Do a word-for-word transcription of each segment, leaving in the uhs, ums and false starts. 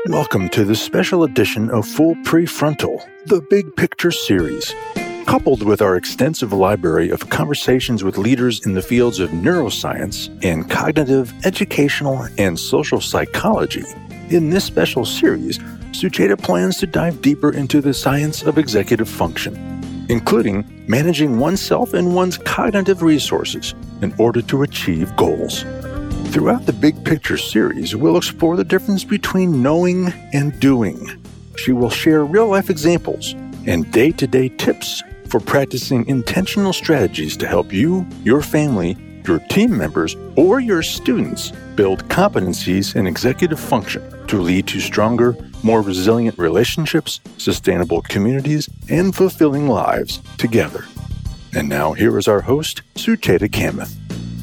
Welcome to this special edition of Full Prefrontal, the Big Picture series. Coupled with our extensive library of conversations with leaders in the fields of neuroscience and cognitive, educational, and social psychology, in this special series, Sucheta plans to dive deeper into the science of executive function, including managing oneself and one's cognitive resources in order to achieve goals. Throughout the Big Picture series, we'll explore the difference between knowing and doing. She will share real-life examples and day-to-day tips for practicing intentional strategies to help you, your family, your team members, or your students build competencies in executive function to lead to stronger, more resilient relationships, sustainable communities, and fulfilling lives together. And now here is our host, Sucheta Kamath.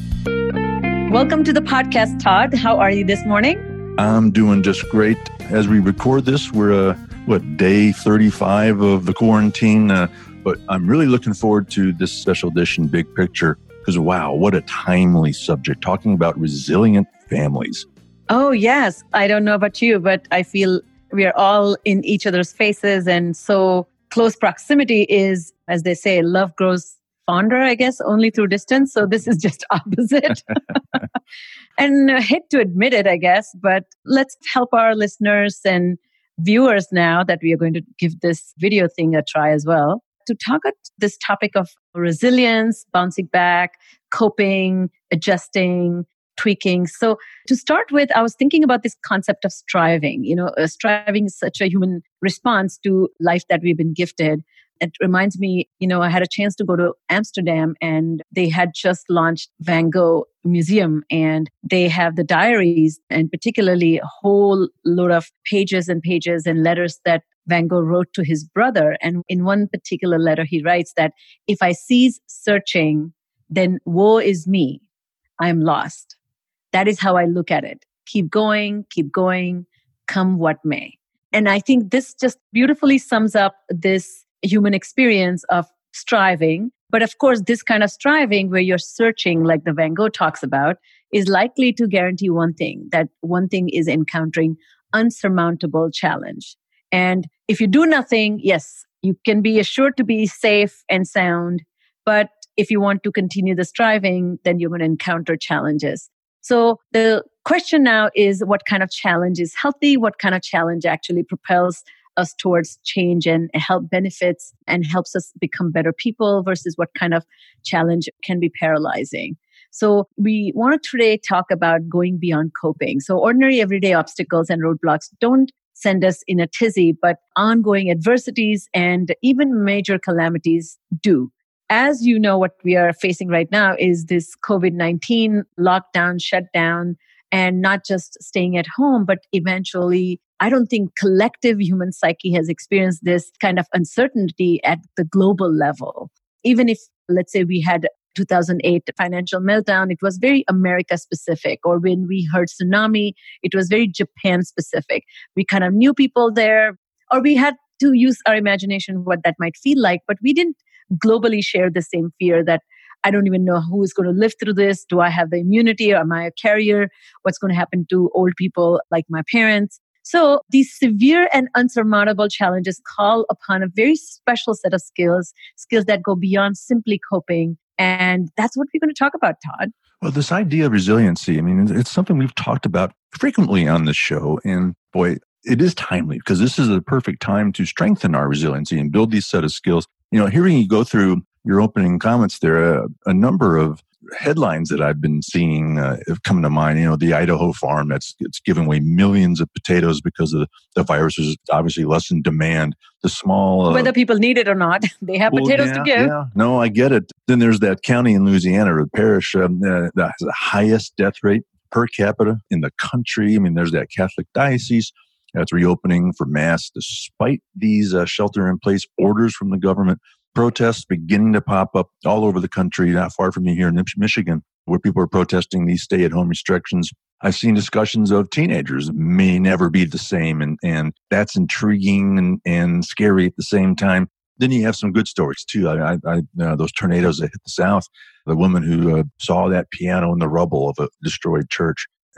Welcome to the podcast, Todd. How are you this morning? I'm doing just great. As we record this, we're, uh, what, day thirty-five of the quarantine. Uh, but I'm really looking forward to this special edition, Big Picture, because wow, what a timely subject, talking about resilient families. Oh, yes. I don't know about you, but I feel we are all in each other's faces. And so close proximity is, as they say, love grows fonder, I guess, only through distance. So this is just opposite. And I hate to admit it, I guess, but let's help our listeners and viewers now that we are going to give this video thing a try as well, to talk about this topic of resilience, bouncing back, coping, adjusting, tweaking. So to start with, I was thinking about this concept of striving. You know, uh, striving is such a human response to life that we've been gifted. It reminds me, you know, I had a chance to go to Amsterdam and they had just launched Van Gogh Museum, and they have the diaries and particularly a whole load of pages and pages and letters that Van Gogh wrote to his brother. And in one particular letter, he writes that if I cease searching, then woe is me. I'm lost. That is how I look at it. Keep going, keep going, come what may. And I think this just beautifully sums up this human experience of striving. But of course, this kind of striving where you're searching, like the Van Gogh talks about, is likely to guarantee one thing, that one thing is encountering unsurmountable challenge. And if you do nothing, yes, you can be assured to be safe and sound. But if you want to continue the striving, then you're going to encounter challenges. So the question now is, what kind of challenge is healthy? What kind of challenge actually propels us towards change and health benefits and helps us become better people versus what kind of challenge can be paralyzing? So we want to today talk about going beyond coping. So ordinary everyday obstacles and roadblocks don't send us in a tizzy, but ongoing adversities and even major calamities do. As you know, what we are facing right now is this covid nineteen lockdown, shutdown, and not just staying at home, but eventually, I don't think collective human psyche has experienced this kind of uncertainty at the global level. Even if, let's say, we had two thousand eight financial meltdown, it was very America specific. Or when we heard tsunami, it was very Japan specific. We kind of knew people there, or we had to use our imagination what that might feel like, but we didn't globally share the same fear that I don't even know who is going to live through this. Do I have the immunity? Or am I a carrier? What's going to happen to old people like my parents? So these severe and unsurmountable challenges call upon a very special set of skills, skills that go beyond simply coping. And that's what we're going to talk about, Todd. Well, this idea of resiliency, I mean, it's something we've talked about frequently on this show. And boy, it is timely because this is the perfect time to strengthen our resiliency and build these set of skills. You know, hearing you go through your opening comments there, uh, a number of headlines that I've been seeing uh, have come to mind. You know, the Idaho farm that's it's giving away millions of potatoes because of the, the virus is obviously less in demand. The small... Uh, Whether people need it or not, they have well, potatoes yeah, to give. Yeah, no, I get it. Then there's that county in Louisiana or parish um, uh, that has the highest death rate per capita in the country. I mean, there's that Catholic diocese that's reopening for mass despite these uh, shelter-in-place orders from the government. Protests beginning to pop up all over the country, not far from me here in Michigan, where people are protesting these stay-at-home restrictions. I've seen discussions of teenagers may never be the same, and, and that's intriguing and, and scary at the same time. Then you have some good stories, too. I, I, I uh, those tornadoes that hit the South, the woman who uh, saw that piano in the rubble of a destroyed church,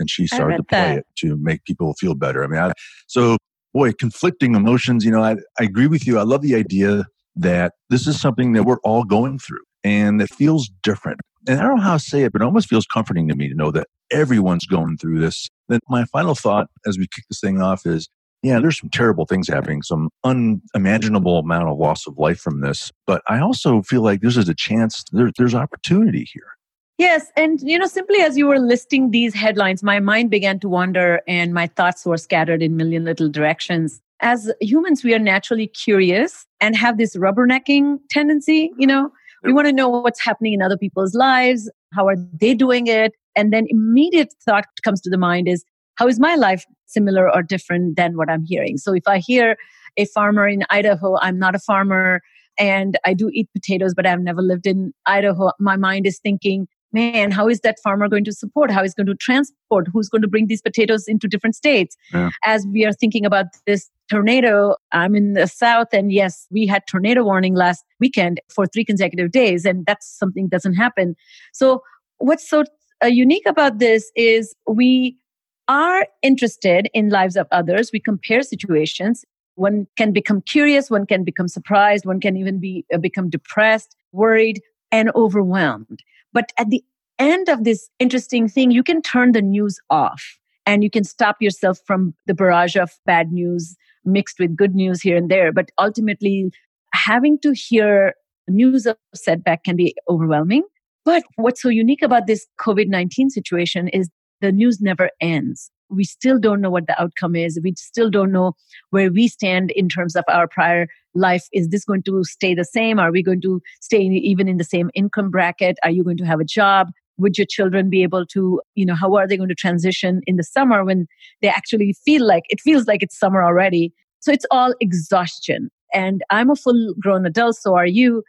and she I started read to play that. it to make people feel better. I mean, I, so boy, conflicting emotions. You know, I, I agree with you. I love the idea that this is something that we're all going through, and it feels different. And I don't know how to say it, but it almost feels comforting to me to know that everyone's going through this. Then my final thought as we kick this thing off is, yeah, there's some terrible things happening, some unimaginable amount of loss of life from this. But I also feel like this is a chance, there, there's opportunity here. Yes. And, you know, simply as you were listing these headlines, my mind began to wander and my thoughts were scattered in a million little directions. As humans, we are naturally curious and have this rubbernecking tendency. You know, we want to know what's happening in other people's lives. How are they doing it? And then immediate thought comes to the mind is, how is my life similar or different than what I'm hearing? So if I hear a farmer in Idaho, I'm not a farmer and I do eat potatoes, but I've never lived in Idaho. My mind is thinking, man, how is that farmer going to support? How is going to transport? Who's going to bring these potatoes into different states? Yeah. As we are thinking about this tornado, I'm in the South, and yes, we had tornado warning last weekend for three consecutive days, and that's something that doesn't happen. So what's so uh, unique about this is we are interested in lives of others. We compare situations. One can become curious, one can become surprised, one can even be uh, become depressed, worried, and overwhelmed. But at the end of this interesting thing, you can turn the news off and you can stop yourself from the barrage of bad news mixed with good news here and there. But ultimately, having to hear news of setback can be overwhelming. But what's so unique about this COVID nineteen situation is the news never ends. We still don't know what the outcome is. We still don't know where we stand in terms of our prior life. Is this going to stay the same? Are we going to stay in, even in the same income bracket? Are you going to have a job? Would your children be able to, you know, how are they going to transition in the summer when they actually feel like, it feels like it's summer already? So it's all exhaustion. And I'm a full grown adult, so are you.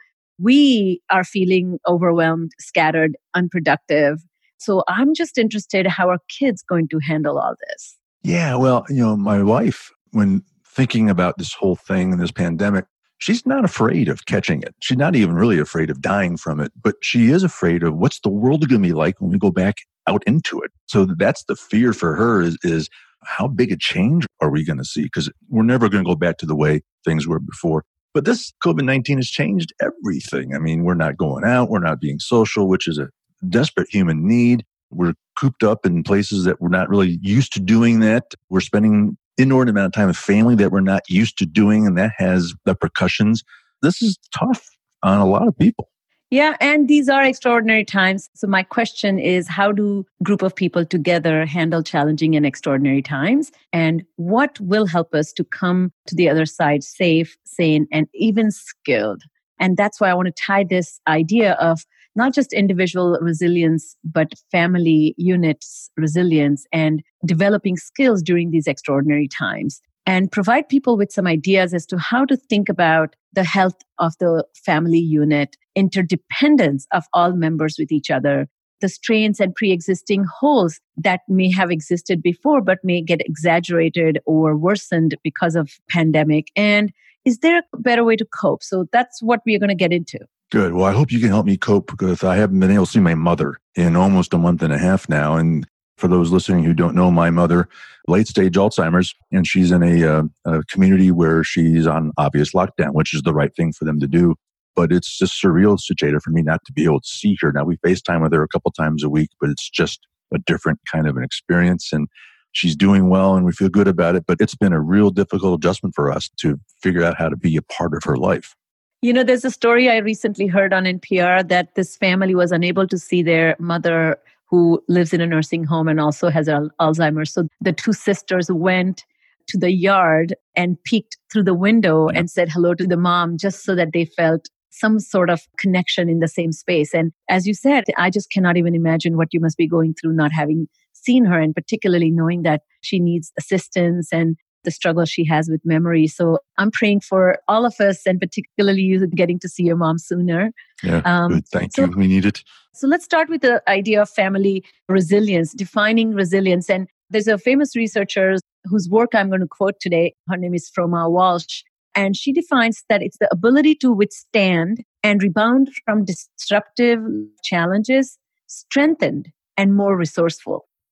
We are feeling overwhelmed, scattered, unproductive. So I'm just interested, how are kids going to handle all this? Yeah, well, you know, my wife, when thinking about this whole thing and this pandemic, she's not afraid of catching it. She's not even really afraid of dying from it, but she is afraid of what's the world going to be like when we go back out into it. So that's the fear for her is, is how big a change are we going to see? Because we're never going to go back to the way things were before. But this COVID nineteen has changed everything. I mean, we're not going out. We're not being social, which is a desperate human need. We're cooped up in places that we're not really used to doing that. We're spending inordinate amount of time with family that we're not used to doing, and that has repercussions. This is tough on a lot of people. Yeah, and these are extraordinary times. So my question is, how do a group of people together handle challenging and extraordinary times? And what will help us to come to the other side safe, sane, and even skilled? And that's why I want to tie this idea of not just individual resilience, but family units resilience and developing skills during these extraordinary times, and provide people with some ideas as to how to think about the health of the family unit, interdependence of all members with each other, the strains and pre-existing holes that may have existed before but may get exaggerated or worsened because of pandemic. And is there a better way to cope? So that's what we are going to get into. Good. Well, I hope you can help me cope because I haven't been able to see my mother in almost a month and a half now. And for those listening who don't know, my mother, late stage Alzheimer's, and she's in a, uh, a community where she's on obvious lockdown, which is the right thing for them to do. But it's just surreal, Sucheta, for me not to be able to see her. Now, we FaceTime with her a couple times a week, but it's just a different kind of an experience. And she's doing well and we feel good about it. But it's been a real difficult adjustment for us to figure out how to be a part of her life. You know, there's a story I recently heard on N P R that this family was unable to see their mother who lives in a nursing home and also has al- Alzheimer's. So the two sisters went to the yard and peeked through the window yeah. and said hello to the mom just so that they felt some sort of connection in the same space. And as you said, I just cannot even imagine what you must be going through not having seen her, and particularly knowing that she needs assistance and the struggle she has with memory. So I'm praying for all of us, and particularly you getting to see your mom sooner. Yeah, um, good. Thank so, you. We need it. So let's start with the idea of family resilience, defining resilience. And there's a famous researcher whose work I'm going to quote today. Her name is Froma Walsh. And she defines that it's the ability to withstand and rebound from disruptive challenges, strengthened and more resourceful.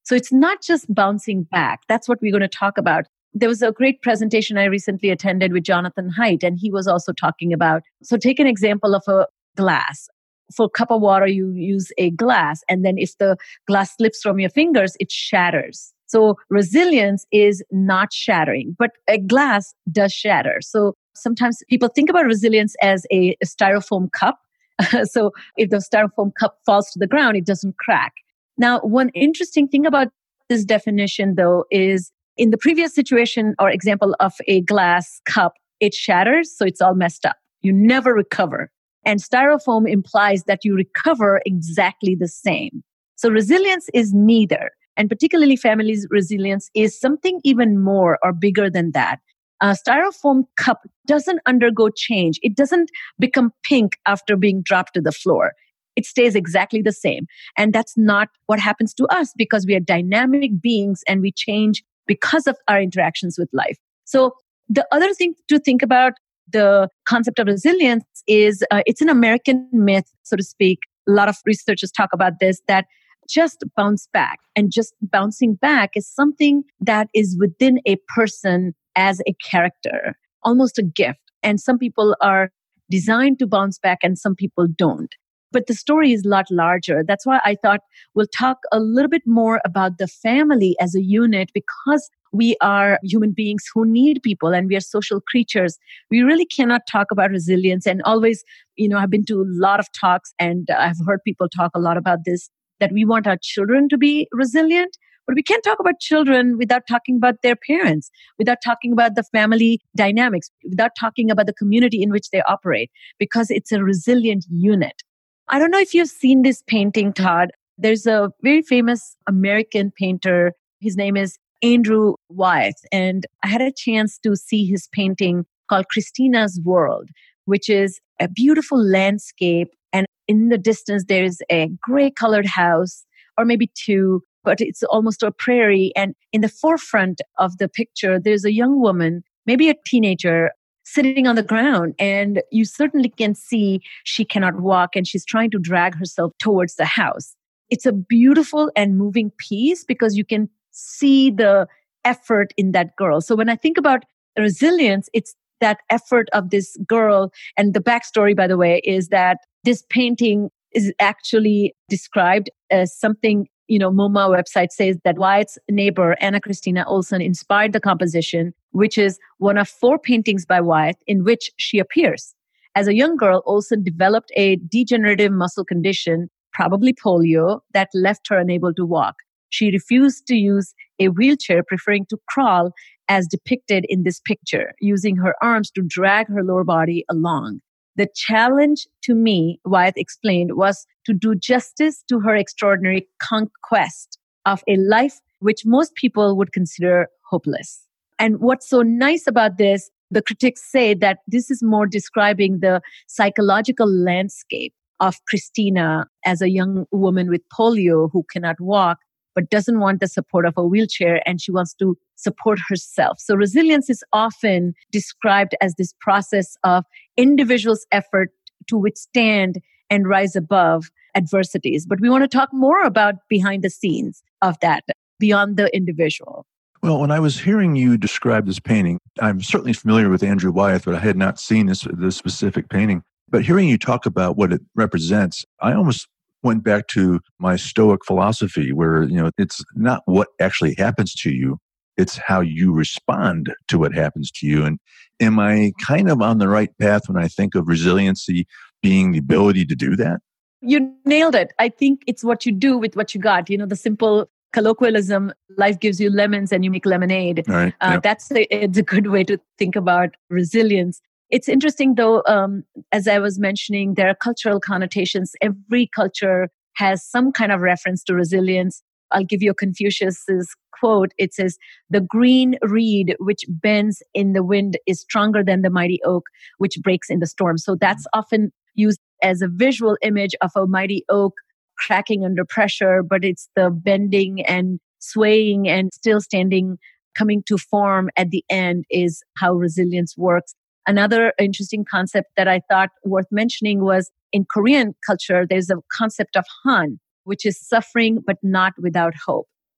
So it's not just bouncing back. That's what we're going to talk about. There was a great presentation I recently attended with Jonathan Haidt, and he was also talking about, so take an example of a glass. For a cup of water, you use a glass, and then if the glass slips from your fingers, it shatters. So resilience is not shattering, but a glass does shatter. So sometimes people think about resilience as a, a styrofoam cup. So if the styrofoam cup falls to the ground, it doesn't crack. Now, one interesting thing about this definition, though, is in the previous situation or example of a glass cup, it shatters, so it's all messed up. You never recover. And styrofoam implies that you recover exactly the same. So resilience is neither. And particularly families' resilience is something even more or bigger than that. A styrofoam cup doesn't undergo change. It doesn't become pink after being dropped to the floor. It stays exactly the same. And that's not what happens to us because we are dynamic beings and we change because of our interactions with life. So the other thing to think about the concept of resilience is uh, it's an American myth, so to speak. A lot of researchers talk about this, that just bounce back. And just bouncing back is something that is within a person as a character, almost a gift. And some people are designed to bounce back and some people don't. But the story is a lot larger. That's why I thought we'll talk a little bit more about the family as a unit, because we are human beings who need people and we are social creatures. We really cannot talk about resilience. And always, you know, I've been to a lot of talks and I've heard people talk a lot about this, that we want our children to be resilient. But we can't talk about children without talking about their parents, without talking about the family dynamics, without talking about the community in which they operate, because it's a resilient unit. I don't know if you've seen this painting, Todd. There's a very famous American painter. His name is Andrew Wyeth. And I had a chance to see his painting called Christina's World, which is a beautiful landscape. And in the distance, there's a gray colored house, or maybe two, but it's almost a prairie. And in the forefront of the picture, there's a young woman, maybe a teenager, sitting on the ground. And you certainly can see she cannot walk and she's trying to drag herself towards the house. It's a beautiful and moving piece because you can see the effort in that girl. So when I think about resilience, it's that effort of this girl. And the backstory, by the way, is that this painting is actually described as something, you know, MoMA website says that Wyatt's neighbor, Anna Christina Olson, inspired the composition, which is one of four paintings by Wyatt in which she appears. As a young girl, Olson developed a degenerative muscle condition, probably polio, that left her unable to walk. She refused to use a wheelchair, preferring to crawl as depicted in this picture, using her arms to drag her lower body along. The challenge to me, Wyatt explained, was to do justice to her extraordinary conquest of a life which most people would consider hopeless. And what's so nice about this, the critics say that this is more describing the psychological landscape of Christina as a young woman with polio who cannot walk, but doesn't want the support of a wheelchair, and she wants to support herself. So resilience is often described as this process of individuals' effort to withstand and rise above adversities. But we want to talk more about behind the scenes of that, beyond the individual. Well, when I was hearing you describe this painting, I'm certainly familiar with Andrew Wyeth, but I had not seen this, this specific painting. But hearing you talk about what it represents, I almost went back to my Stoic philosophy where, you know, it's not what actually happens to you, it's how you respond to what happens to you. And am I kind of on the right path when I think of resiliency being the ability to do that? You nailed it. I think it's what you do with what you got. You know, the simple colloquialism, life gives you lemons and you make lemonade. All right. Uh, Yep. That's a, it's a good way to think about resilience. It's interesting, though, um, as I was mentioning, there are cultural connotations. Every culture has some kind of reference to resilience. I'll give you Confucius's quote. It says, "The green reed which bends in the wind is stronger than the mighty oak which breaks in the storm." So that's often used as a visual image of a mighty oak cracking under pressure, but it's the bending and swaying and still standing, coming to form at the end is how resilience works. Another interesting concept that I thought worth mentioning was in Korean culture, there's a concept of han, which is suffering but not without hope.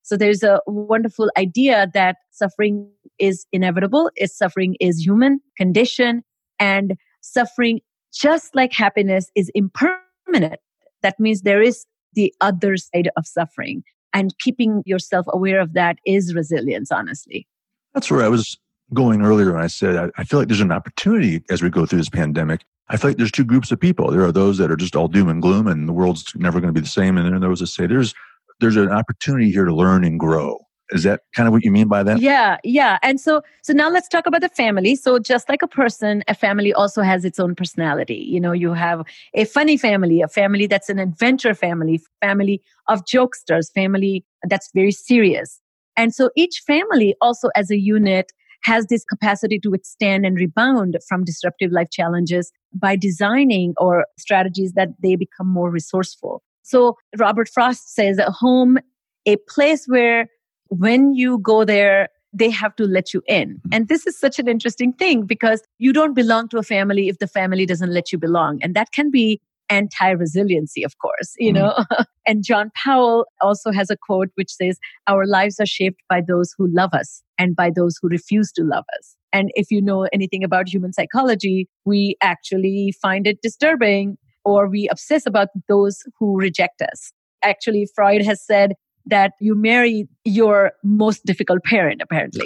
So there's a wonderful idea that suffering is inevitable, is suffering is human condition, and suffering, just like happiness, is impermanent. That means there is the other side of suffering. And keeping yourself aware of that is resilience, honestly. That's where I was going earlier when I said, I, I feel like there's an opportunity as we go through this pandemic. I feel like there's two groups of people. There are those that are just all doom and gloom and the world's never going to be the same. And then there are those that say there's there's an opportunity here to learn and grow. Is that kind of what you mean by that? Yeah, yeah. And so so now let's talk about the family. So just like a person, a family also has its own personality. You know, you have a funny family, a family that's an adventure family, family of jokesters, family that's very serious. And so each family also as a unit has this capacity to withstand and rebound from disruptive life challenges by designing or strategies that they become more resourceful. So Robert Frost says a home, a place where when you go there, they have to let you in. And this is such an interesting thing because you don't belong to a family if the family doesn't let you belong. And that can be anti-resiliency, of course, you know. Mm. And John Powell also has a quote which says, our lives are shaped by those who love us and by those who refuse to love us. And if you know anything about human psychology, we actually find it disturbing or we obsess about those who reject us. Actually, Freud has said that you marry your most difficult parent, apparently.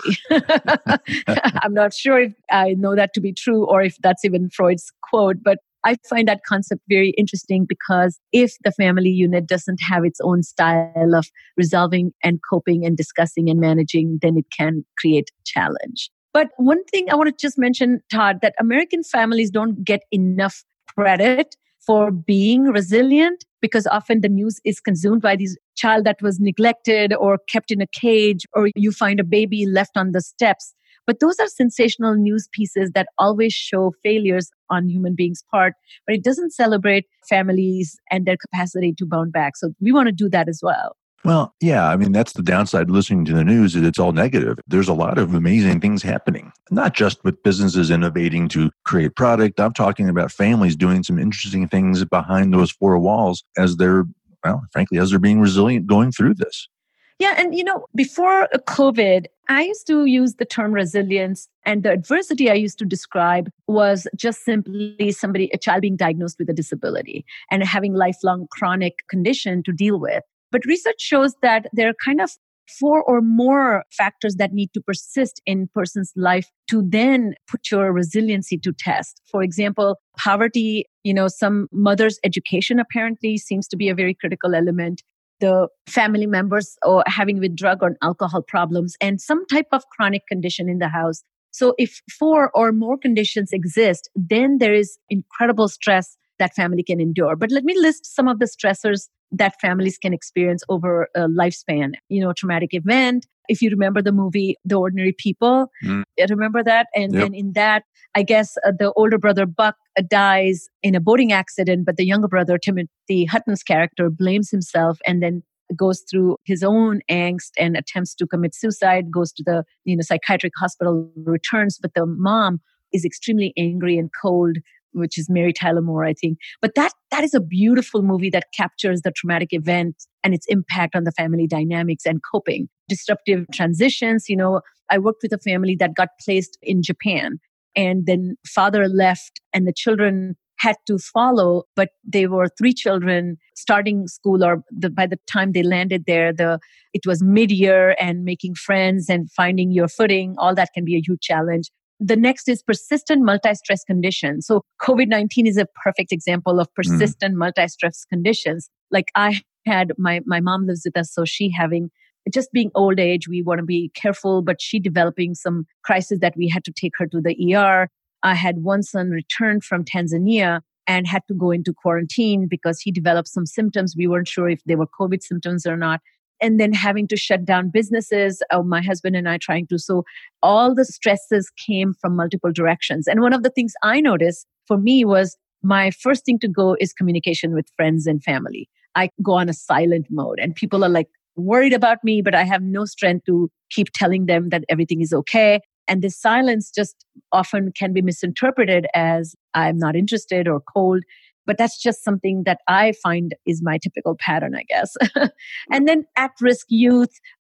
I'm not sure if I know that to be true or if that's even Freud's quote, but I find that concept very interesting because if the family unit doesn't have its own style of resolving and coping and discussing and managing, then it can create challenge. But one thing I want to just mention, Todd, that American families don't get enough credit for being resilient because often the news is consumed by this child that was neglected or kept in a cage, or you find a baby left on the steps. But those are sensational news pieces that always show failures on human beings' part, but it doesn't celebrate families and their capacity to bounce back. So we want to do that as well. Well, yeah, I mean, that's the downside of listening to the news is it's all negative. There's a lot of amazing things happening, not just with businesses innovating to create product. I'm talking about families doing some interesting things behind those four walls as they're, well, frankly, as they're being resilient going through this. Yeah. And, you know, before COVID, I used to use the term resilience, and the adversity I used to describe was just simply somebody, a child being diagnosed with a disability and having lifelong chronic condition to deal with. But research shows that there are kind of four or more factors that need to persist in a person's life to then put your resiliency to test. For example, poverty, you know, some mother's education apparently seems to be a very critical element. The family members or having with drug or alcohol problems and some type of chronic condition in the house. So if four or more conditions exist, then there is incredible stress that family can endure. But let me list some of the stressors that families can experience over a lifespan. You know, traumatic event. If you remember the movie, The Ordinary People, mm. remember that? And, yep. and in that, I guess uh, the older brother, Buck, uh, dies in a boating accident, but the younger brother, Timothy Hutton's character, blames himself and then goes through his own angst and attempts to commit suicide, goes to the you know psychiatric hospital, returns, but the mom is extremely angry and cold, which is Mary Tyler Moore, I think. But that that is a beautiful movie that captures the traumatic event and its impact on the family dynamics and coping. Disruptive transitions, you know, I worked with a family that got placed in Japan, and then father left and the children had to follow, but they were three children starting school, or the, by the time they landed there, the it was mid-year, and making friends and finding your footing, all that can be a huge challenge. The next is persistent multi-stress conditions. So COVID nineteen is a perfect example of persistent mm. multi-stress conditions. Like I had, my, my mom lives with us, so she having, just being old age, we want to be careful, but she developing some crisis that we had to take her to the E R. I had one son return from Tanzania and had to go into quarantine because he developed some symptoms. We weren't sure if they were COVID symptoms or not. And then having to shut down businesses, uh, my husband and I trying to. So all the stresses came from multiple directions. And one of the things I noticed for me was my first thing to go is communication with friends and family. I go on a silent mode and people are like worried about me, but I have no strength to keep telling them that everything is okay. And this silence just often can be misinterpreted as I'm not interested or cold. But that's just something that I find is my typical pattern, I guess. And then at-risk youth,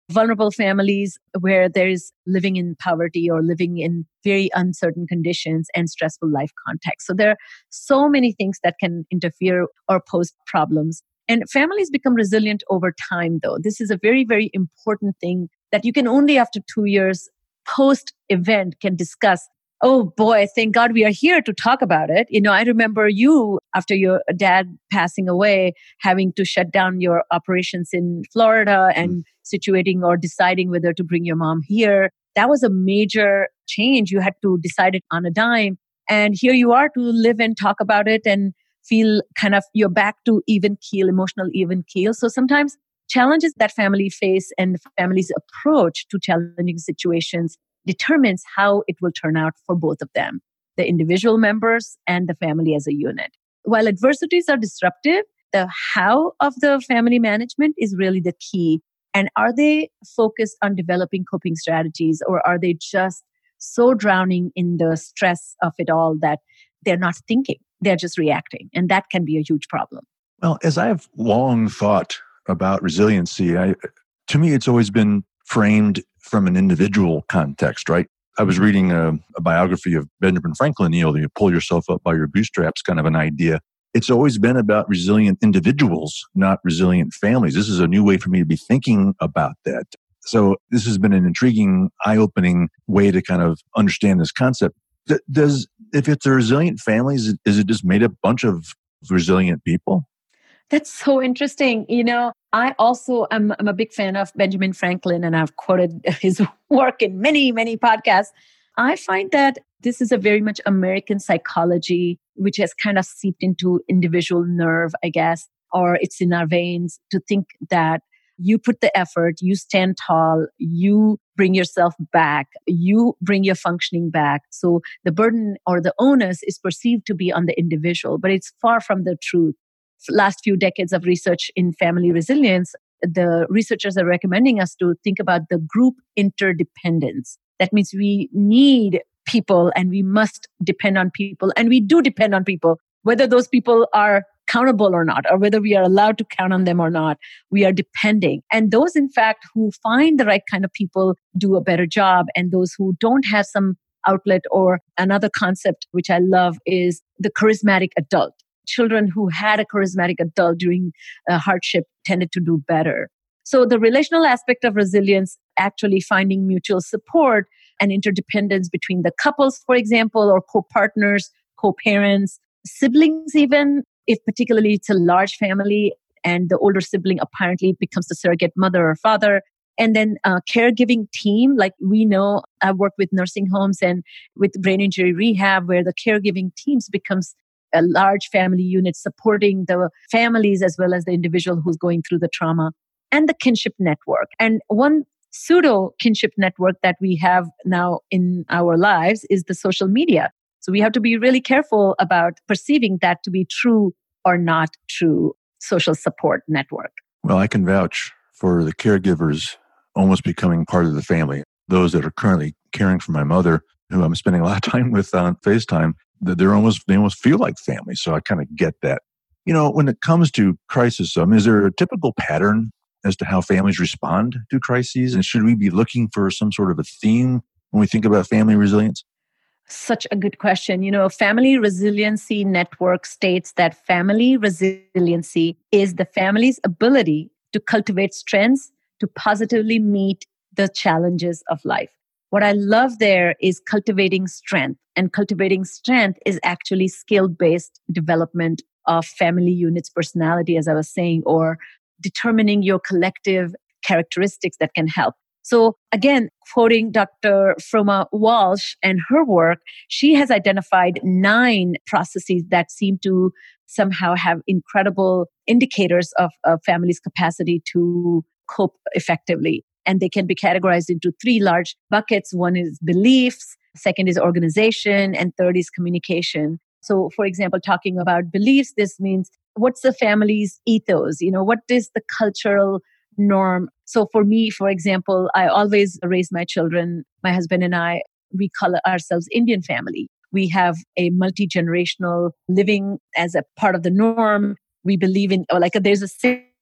vulnerable families where there's living in poverty or living in very uncertain conditions and stressful life context. So there are so many things that can interfere or pose problems. And families become resilient over time, though. This is a very, very important thing that you can only after two years post-event can discuss. Oh boy, thank God we are here to talk about it. You know, I remember you, after your dad passing away, having to shut down your operations in Florida and mm. situating or deciding whether to bring your mom here. That was a major change. You had to decide it on a dime. And here you are to live and talk about it and feel kind of you're back to even keel, emotional even keel. So sometimes challenges that family face and family's approach to challenging situations determines how it will turn out for both of them, the individual members and the family as a unit. While adversities are disruptive, the how of the family management is really the key. And are they focused on developing coping strategies, or are they just so drowning in the stress of it all that they're not thinking, they're just reacting? And that can be a huge problem. Well, as I have long thought about resiliency, I, to me, it's always been framed from an individual context, right? I was reading a, a biography of Benjamin Franklin, you know, the pull yourself up by your bootstraps kind of an idea. It's always been about resilient individuals, not resilient families. This is a new way for me to be thinking about that. So this has been an intriguing, eye-opening way to kind of understand this concept. Does, if it's a resilient family, is it, is it just made up a bunch of resilient people? That's so interesting. You know, I also am I'm a big fan of Benjamin Franklin, and I've quoted his work in many, many podcasts. I find that this is a very much American psychology, which has kind of seeped into individual nerve, I guess, or it's in our veins to think that you put the effort, you stand tall, you bring yourself back, you bring your functioning back. So the burden or the onus is perceived to be on the individual, but it's far from the truth. Last few decades of research in family resilience, the researchers are recommending us to think about the group interdependence. That means we need people and we must depend on people, and we do depend on people, whether those people are countable or not, or whether we are allowed to count on them or not. We are depending. And those, in fact, who find the right kind of people do a better job. And those who don't have some outlet, or another concept, which I love, is the charismatic adult. Children who had a charismatic adult during a hardship tended to do better. So the relational aspect of resilience, actually finding mutual support and interdependence between the couples, for example, or co-partners, co-parents, siblings even, if particularly it's a large family and the older sibling apparently becomes the surrogate mother or father. And then a caregiving team, like we know, I've worked with nursing homes and with brain injury rehab, where the caregiving teams becomes a large family unit supporting the families as well as the individual who's going through the trauma, and the kinship network. And one pseudo kinship network that we have now in our lives is the social media. So we have to be really careful about perceiving that to be true or not true social support network. Well, I can vouch for the caregivers almost becoming part of the family. Those that are currently caring for my mother, who I'm spending a lot of time with on FaceTime, that they're almost, they almost feel like family. So I kind of get that. You know, when it comes to crisis, um, is there a typical pattern as to how families respond to crises? And should we be looking for some sort of a theme when we think about family resilience? Such a good question. You know, Family Resiliency Network states that family resiliency is the family's ability to cultivate strengths to positively meet the challenges of life. What I love there is cultivating strength. And cultivating strength is actually skill-based development of family units' personality, as I was saying, or determining your collective characteristics that can help. So again, quoting Doctor Froma Walsh and her work, she has identified nine processes that seem to somehow have incredible indicators of a family's capacity to cope effectively. And they can be categorized into three large buckets. One is beliefs, second is organization, and third is communication. So for example, talking about beliefs, this means what's the family's ethos? You know, what is the cultural norm? So for me, for example, I always raise my children, my husband and I, we call ourselves Indian family. We have a multi-generational living as a part of the norm. We believe in, or like there's a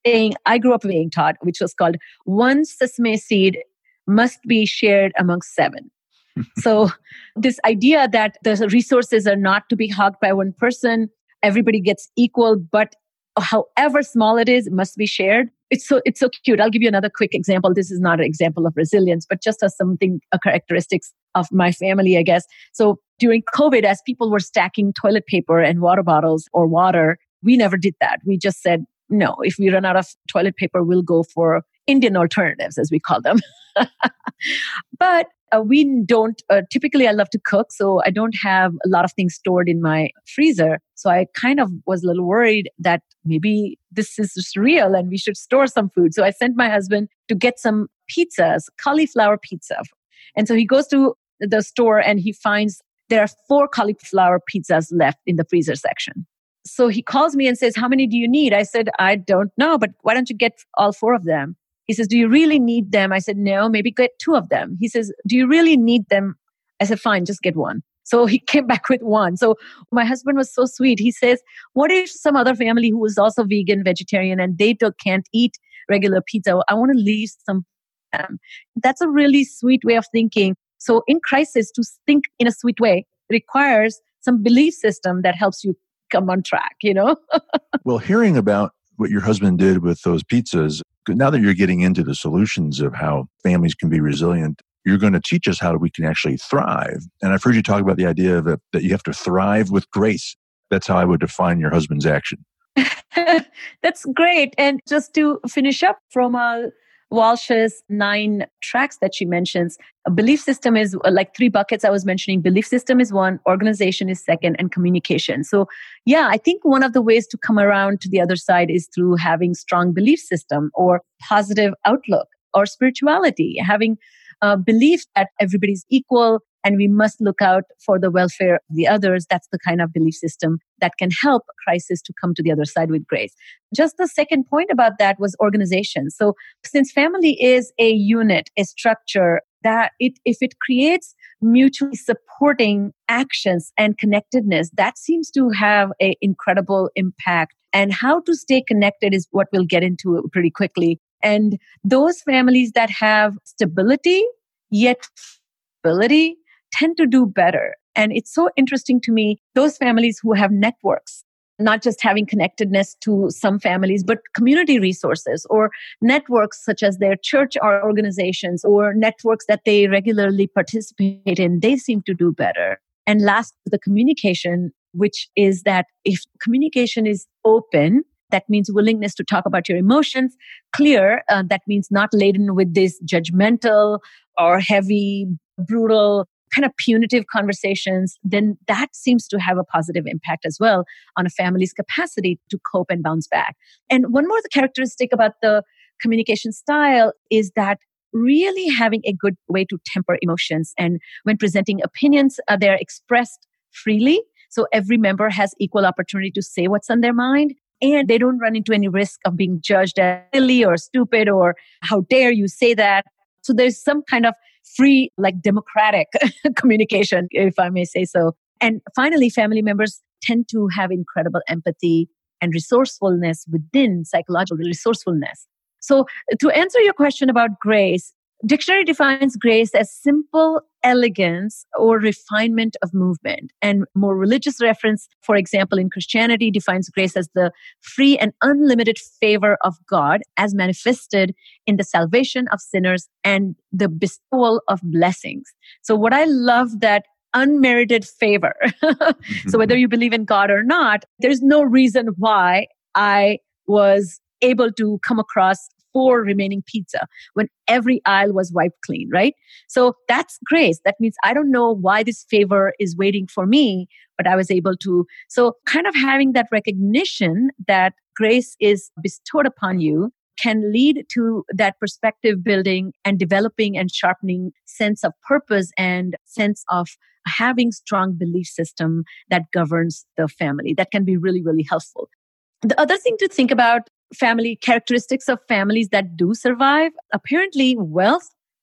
saying I grew up being taught, which was called one sesame seed must be shared amongst seven. So this idea that the resources are not to be hogged by one person, everybody gets equal, but however small it is, it must be shared. It's so it's so cute. I'll give you another quick example. This is not an example of resilience, but just as something, a characteristics of my family, I guess. So during COVID, as people were stacking toilet paper and water bottles or water, we never did that. We just said, no, if we run out of toilet paper, we'll go for Indian alternatives, as we call them. But uh, we don't, uh, typically I love to cook, so I don't have a lot of things stored in my freezer. So I kind of was a little worried that maybe this is just real and we should store some food. So I sent my husband to get some pizzas, cauliflower pizza. And so he goes to the store and he finds there are four cauliflower pizzas left in the freezer section. So he calls me and says, how many do you need? I said, I don't know, but why don't you get all four of them? He says, do you really need them? I said, no, maybe get two of them. He says, do you really need them? I said, fine, just get one. So he came back with one. So my husband was so sweet. He says, what if some other family who is also vegan, vegetarian, and they don't, can't eat regular pizza? I want to leave some for them. That's a really sweet way of thinking. So in crisis, to think in a sweet way requires some belief system that helps you come on track, you know? Well, hearing about what your husband did with those pizzas, now that you're getting into the solutions of how families can be resilient, you're going to teach us how we can actually thrive. And I've heard you talk about the idea of it, that you have to thrive with grace. That's how I would define your husband's action. That's great. And just to finish up from uh, Walsh's nine tracks that she mentions, a belief system is like three buckets I was mentioning. Belief system is one, organization is second, and communication. So yeah, I think one of the ways to come around to the other side is through having strong belief system or positive outlook or spirituality, having a belief that everybody's equal and we must look out for the welfare of the others. That's the kind of belief system that can help a crisis to come to the other side with grace. Just the second point about that was organization. So since family is a unit, a structure, that it, if it creates mutually supporting actions and connectedness, that seems to have an incredible impact. And how to stay connected is what we'll get into pretty quickly. And those families that have stability, yet stability, tend to do better. And it's so interesting to me, those families who have networks, not just having connectedness to some families, but community resources or networks such as their church or organizations or networks that they regularly participate in, they seem to do better. And last, the communication, which is that if communication is open, that means willingness to talk about your emotions, clear, uh, that means not laden with this judgmental or heavy, brutal, kind of punitive conversations, then that seems to have a positive impact as well on a family's capacity to cope and bounce back. And one more characteristic about the communication style is that really having a good way to temper emotions. And when presenting opinions, uh, they're expressed freely. So every member has equal opportunity to say what's on their mind. And they don't run into any risk of being judged as silly or stupid or how dare you say that. So there's some kind of free, like democratic communication, if I may say so. And finally, family members tend to have incredible empathy and resourcefulness within psychological resourcefulness. So to answer your question about grace, dictionary defines grace as simple elegance or refinement of movement. And more religious reference, for example, in Christianity, defines grace as the free and unlimited favor of God as manifested in the salvation of sinners and the bestowal of blessings. So what I love that unmerited favor. So whether you believe in God or not, there's no reason why I was able to come across four remaining pizza when every aisle was wiped clean, right? So that's grace. That means I don't know why this favor is waiting for me, but I was able to. So kind of having that recognition that grace is bestowed upon you can lead to that perspective building and developing and sharpening sense of purpose and sense of having strong belief system that governs the family. That can be really, really helpful. The other thing to think about, family characteristics of families that do survive, apparently wealth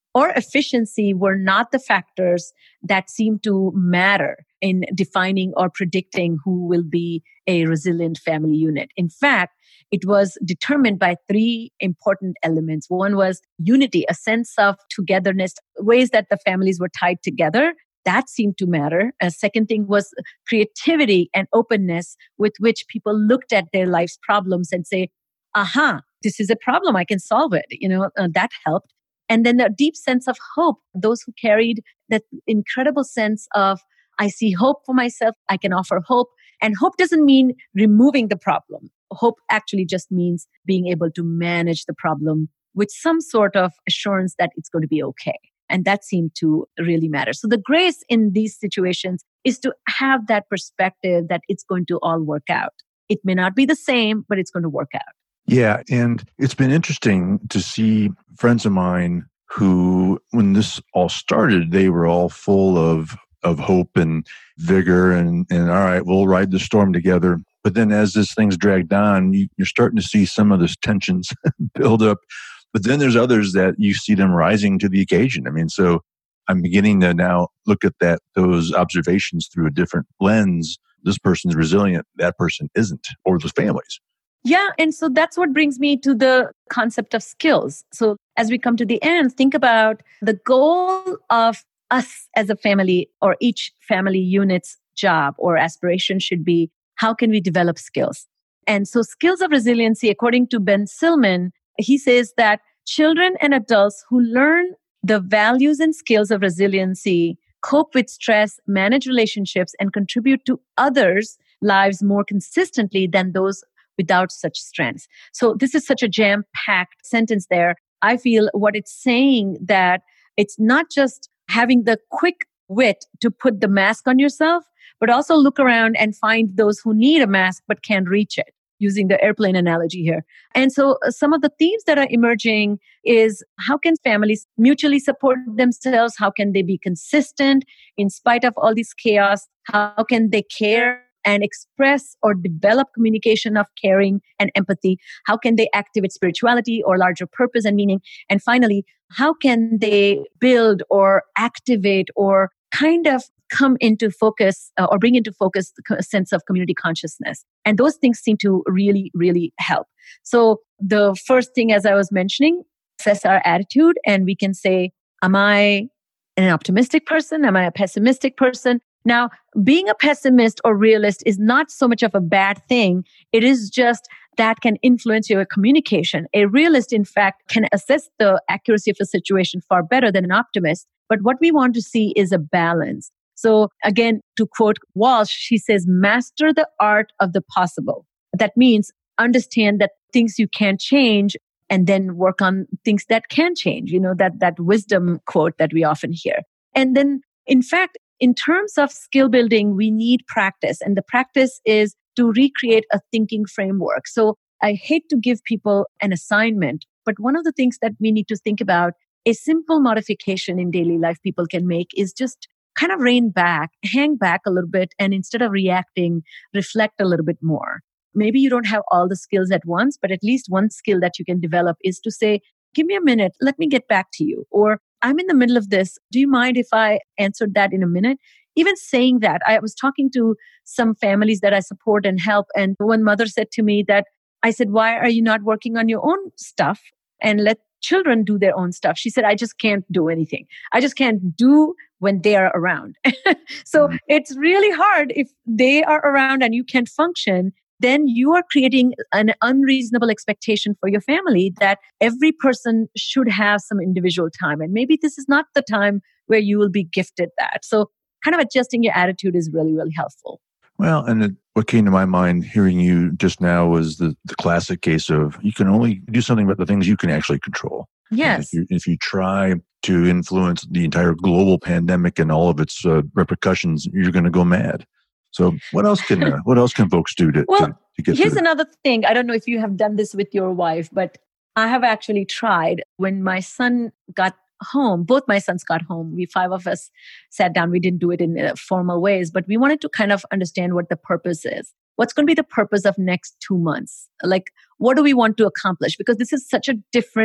or efficiency were not the factors that seem to matter in defining or predicting who will be a resilient family unit. In fact, it was determined by three important elements. One was unity, a sense of togetherness, ways that the families were tied together. That seemed to matter. A second thing was creativity and openness with which people looked at their life's problems and say, aha, this is a problem, I can solve it. You know, uh, that helped. And then the deep sense of hope, those who carried that incredible sense of, I see hope for myself, I can offer hope. And hope doesn't mean removing the problem. Hope actually just means being able to manage the problem with some sort of assurance that it's going to be okay. And that seemed to really matter. So the grace in these situations is to have that perspective that it's going to all work out. It may not be the same, but it's going to work out. Yeah, and it's been interesting to see friends of mine who, when this all started, they were all full of of hope and vigor and, and all right, we'll ride the storm together. But then as this thing's dragged on, you, you're starting to see some of those tensions build up. But then there's others that you see them rising to the occasion. I mean, so I'm beginning to now look at that those observations through a different lens. This person's resilient, that person isn't, or those families. Yeah. And so that's what brings me to the concept of skills. So as we come to the end, think about the goal of us as a family, or each family unit's job or aspiration should be, how can we develop skills? And so skills of resiliency, according to Ben Silman, he says that children and adults who learn the values and skills of resiliency cope with stress, manage relationships, and contribute to others' lives more consistently than those without such strengths. So this is such a jam-packed sentence there. I feel what it's saying that it's not just having the quick wit to put the mask on yourself, but also look around and find those who need a mask but can't reach it, using the airplane analogy here. And so uh, some of the themes that are emerging is how can families mutually support themselves? How can they be consistent in spite of all this chaos? How can they care and express or develop communication of caring and empathy? How can they activate spirituality or larger purpose and meaning? And finally, how can they build or activate or kind of come into focus uh, or bring into focus the sense of community consciousness? And those things seem to really, really help. So the first thing, as I was mentioning, assess our attitude, and we can say, am I an optimistic person? Am I a pessimistic person? Now, being a pessimist or realist is not so much of a bad thing. It is just that can influence your communication. A realist, in fact, can assess the accuracy of a situation far better than an optimist. But what we want to see is a balance. So again, to quote Walsh, she says, master the art of the possible. That means understand that things you can't change and then work on things that can change. You know, that, that wisdom quote that we often hear. And then, in fact, in terms of skill building, we need practice. And the practice is to recreate a thinking framework. So I hate to give people an assignment, but one of the things that we need to think about, a simple modification in daily life people can make is just kind of rein back, hang back a little bit, and instead of reacting, reflect a little bit more. Maybe you don't have all the skills at once, but at least one skill that you can develop is to say, give me a minute, let me get back to you. Or I'm in the middle of this. Do you mind if I answered that in a minute? Even saying that, I was talking to some families that I support and help. And one mother said to me that, I said, why are you not working on your own stuff and let children do their own stuff? She said, I just can't do anything. I just can't do when they are around. So mm-hmm. It's really hard if they are around and you can't function. Then you are creating an unreasonable expectation for your family that every person should have some individual time. And maybe this is not the time where you will be gifted that. So kind of adjusting your attitude is really, really helpful. Well, and it, what came to my mind hearing you just now was the, the classic case of you can only do something about the things you can actually control. Yes. If you, if you try to influence the entire global pandemic and all of its uh, repercussions, you're going to go mad. So what else can uh, what else can folks do to, well, to, to get here's through? Another thing. I don't know if you have done this with your wife, but I have actually tried. When my son got home, both my sons got home, we five of us sat down. We didn't do it in uh, formal ways, but we wanted to kind of understand what the purpose is. What's going to be the purpose of next two months? Like, what do we want to accomplish? Because this is such a different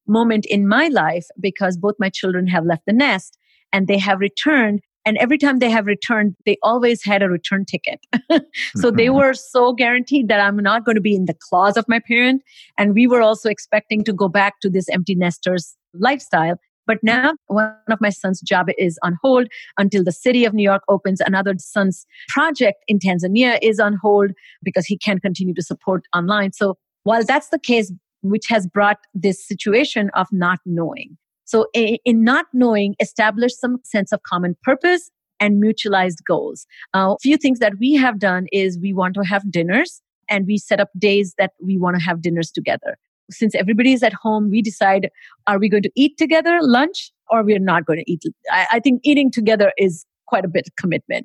moment in my life because both my children have left the nest and they have returned. And every time they have returned, they always had a return ticket. So they were so guaranteed that I'm not going to be in the claws of my parent. And we were also expecting to go back to this empty nesters lifestyle. But now one of my son's job is on hold until the city of New York opens. Another son's project in Tanzania is on hold because he can't continue to support online. So while that's the case, which has brought this situation of not knowing. So in not knowing, establish some sense of common purpose and mutualized goals. Uh, a few things that we have done is we want to have dinners and we set up days that we want to have dinners together. Since everybody is at home, we decide, are we going to eat together lunch or we're not going to eat? I, I think eating together is quite a bit of commitment.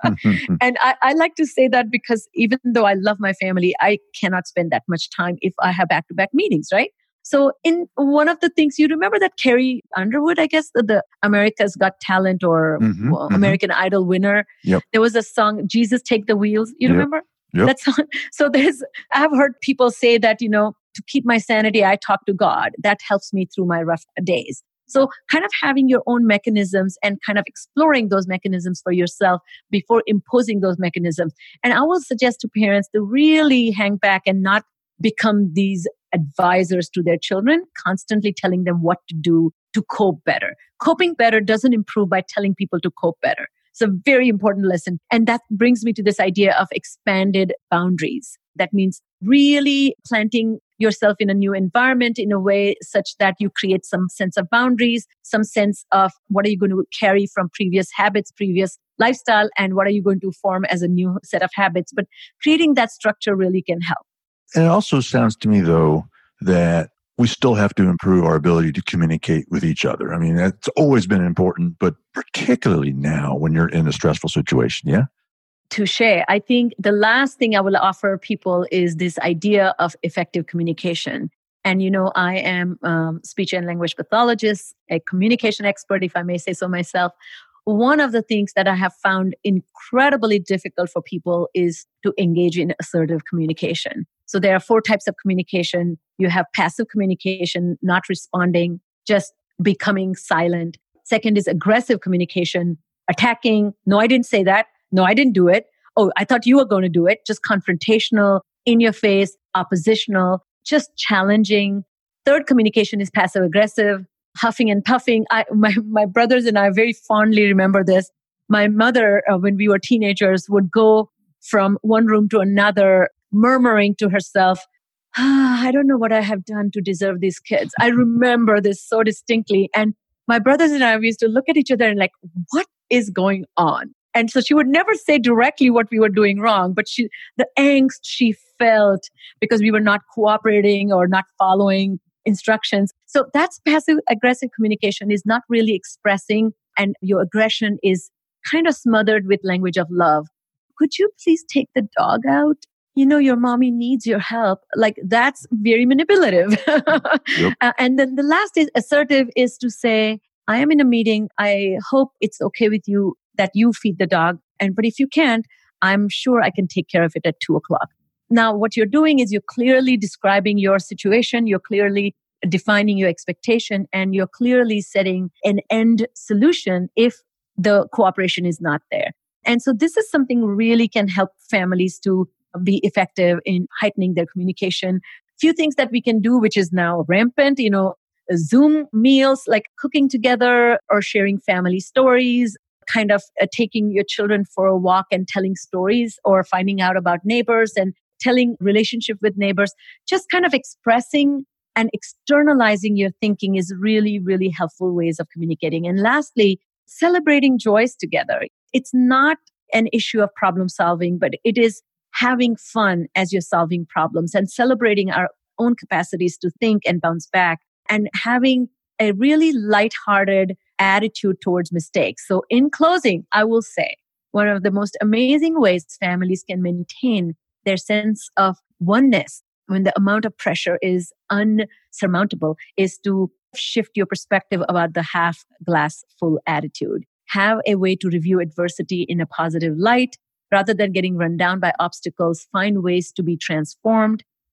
And I, I like to say that because even though I love my family, I cannot spend that much time if I have back-to-back meetings, right? So in one of the things, you remember that Carrie Underwood, I guess, the, the America's Got Talent or Mm-hmm, well, American mm-hmm. Idol winner. Yep. There was a song, Jesus Take the Wheels. You Yep. remember? Yep. That song? So there's, I've heard people say that, you know, to keep my sanity, I talk to God. That helps me through my rough days. So kind of having your own mechanisms and kind of exploring those mechanisms for yourself before imposing those mechanisms. And I will suggest to parents to really hang back and not become these advisors to their children, constantly telling them what to do to cope better. Coping better doesn't improve by telling people to cope better. It's a very important lesson. And that brings me to this idea of expanded boundaries. That means really planting yourself in a new environment in a way such that you create some sense of boundaries, some sense of what are you going to carry from previous habits, previous lifestyle, and what are you going to form as a new set of habits. But creating that structure really can help. And it also sounds to me, though, that we still have to improve our ability to communicate with each other. I mean, that's always been important, but particularly now when you're in a stressful situation, yeah? Touche. I think the last thing I will offer people is this idea of effective communication. And, you know, I am um, speech and language pathologist, a communication expert, if I may say so myself. One of the things that I have found incredibly difficult for people is to engage in assertive communication. So there are four types of communication. You have passive communication, not responding, just becoming silent. Second is aggressive communication, attacking. No, I didn't say that. No, I didn't do it. Oh, I thought you were going to do it. Just confrontational, in your face, oppositional, just challenging. Third communication is passive aggressive, huffing and puffing. I, my, my brothers and I very fondly remember this. My mother, uh, when we were teenagers, would go from one room to another, murmuring to herself, ah, I don't know what I have done to deserve these kids. I remember this so distinctly. And my brothers and I, we used to look at each other and like, what is going on? And so she would never say directly what we were doing wrong, but she, the angst she felt because we were not cooperating or not following instructions. So that's passive aggressive communication, is not really expressing, and your aggression is kind of smothered with language of love. Could you please take the dog out? You know, your mommy needs your help. Like, that's very manipulative. Yep. uh, and then the last is assertive, is to say, I am in a meeting. I hope it's okay with you that you feed the dog. And but if you can't, I'm sure I can take care of it at two o'clock. Now, what you're doing is you're clearly describing your situation. You're clearly defining your expectation, and you're clearly setting an end solution if the cooperation is not there. And so this is something really can help families to be effective in heightening their communication. Few things that we can do, which is now rampant, you know, Zoom meals, like cooking together or sharing family stories, kind of uh, taking your children for a walk and telling stories, or finding out about neighbors and telling relationship with neighbors. Just kind of expressing and externalizing your thinking is really, really helpful ways of communicating. And lastly, celebrating joys together. It's not an issue of problem solving, but it is having fun as you're solving problems and celebrating our own capacities to think and bounce back, and having a really lighthearted attitude towards mistakes. So in closing, I will say one of the most amazing ways families can maintain their sense of oneness when the amount of pressure is unsurmountable is to shift your perspective about the half glass full attitude. Have a way to review adversity in a positive light. Rather than getting run down by obstacles, find ways to be transformed.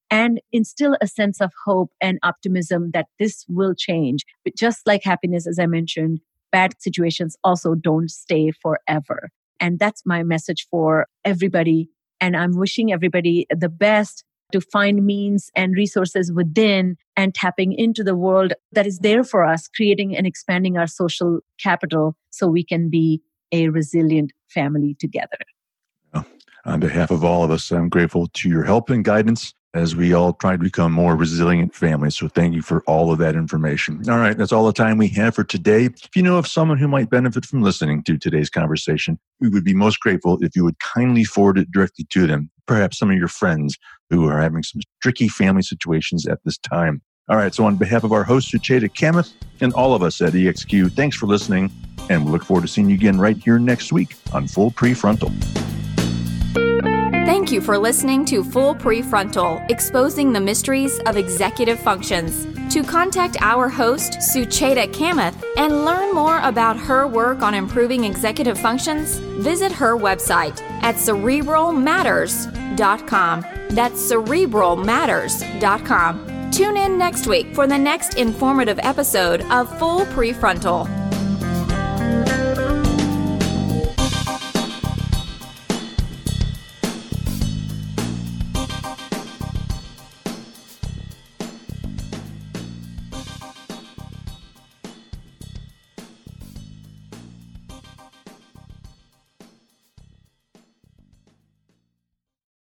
and instill a sense of hope and optimism that this will change. But just like happiness, as I mentioned, bad situations also don't stay forever. And that's my message for everybody. And I'm wishing everybody the best to find means and resources within and tapping into the world that is there for us, creating and expanding our social capital so we can be a resilient family together. On behalf of all of us, I'm grateful to your help and guidance as we all try to become more resilient families. So thank you for all of that information. All right, that's all the time we have for today. If you know of someone who might benefit from listening to today's conversation, we would be most grateful if you would kindly forward it directly to them, perhaps some of your friends who are having some tricky family situations at this time. All right, so on behalf of our host, Sucheta Kamath, and all of us at E X Q, thanks for listening, and we look forward to seeing you again right here next week on Full Prefrontal. Thank you for listening to Full Prefrontal, exposing the mysteries of executive functions. To contact our host, Sucheta Kamath, and learn more about her work on improving executive functions, visit her website at cerebral matters dot com. That's cerebral matters dot com. Tune in next week for the next informative episode of Full Prefrontal.